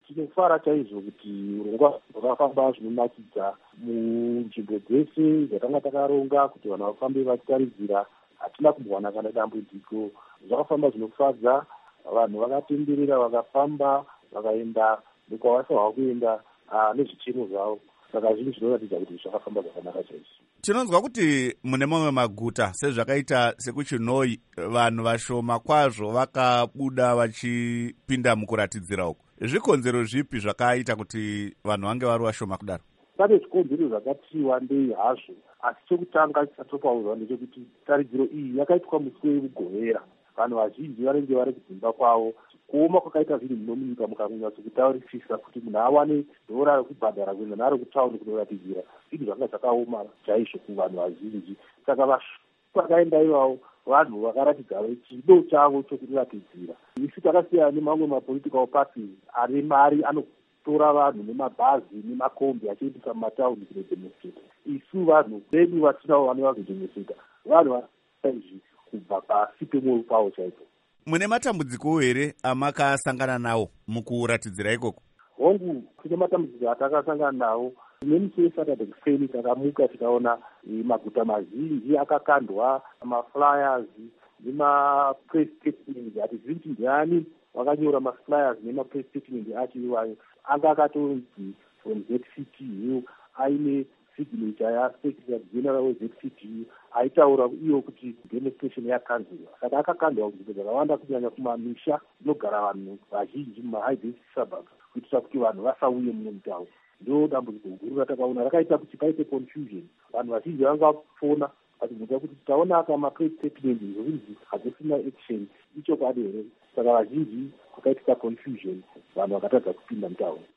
tinofara chaizvo kuti urongwa hwakafamba zvinonakidza munzvimbo dzese dzatanga takaronga kuti vanhu vafambe vachitaridzira. Hatina kumbowana kana dambudziko, zvakafamba zvinofadza. Vanhu vakatenderera, vakafamba, vakaenda nekwavasahwa kuenda nezvichemo zvavo. Saka zvinhu zvinoratidza kuti zvakafamba zvakanaka chaizvo. Tinonzwa kuti mune mamwe maguta sezvakaita sekuChinoi vanhu vashoma kwazvo vakabuda vachipinda mukuratidzira uku. Zvikonzero zvipi zvakaita kuti vanhu vange vari vashoma kudaro? Pane zvikonzero zvakati wandei hazvo, asi chekutanga chisatopaurwa ndechekuti taridziro iyi yakaitwa musi wemugovera. Vanhu vazhinji vanenge vari kudzimba kwavo. Kuoma kwakaita zvinhu muno munyika mukanyatsokutaurisisa kuti munhu awane dhora rekubhadhara kuenda naro kutaundi kunoratidzira, zvinhu zvanga zvakaoma chaizvo kuvanhu vazhinji. Saka vakaenda ivavo vanhu vakaratidza chido chavo chokuratidzira. Isi takasiyana nemamwe mapolitical parties ane mari anotora vanhu nemabhazi nemakombi achiendesa mumataundi kunodemonstrata. Isu vanhu vedu vatinavo vane vazodemonstrata, vanhu vaizvi kubva pasi pemwoyo pavo chaipo. Mune matambudziko here amakasangana nawo mukuratidzira ikoko? Hongu, kune matambudziko atakasangana nawo. Nemusi weSaturday kufeni takamuka tikaona maguta mazhinji akakandwa maflyers nemapress statement. Ati zvinji ndiani wakanyora maflyers nemapress statement acho iwayo. Anga akatonzi from ZCTU, aine signature yaSecretary General weZCTU, aitaura iyo kuti demonstration yakanzurwa. Saka akakandwa kunzvimbo dzakawanda kunyanya kumamisha inogara vanhu vazhinji mumahigh density suburbs, kuitira kuti vanhu vasauye muno mutauni. Ndo dambudziko guru ratakaona rakaita kuti paite confusion. Vanhu vazhinji vanga vafona vachibvunza kuti taona aka mapress statement zvinzi hadzisina action, ichokwadi here? Saka vazhinji kwakaitika confusion, vanhu vakatadza kupinda mutauni.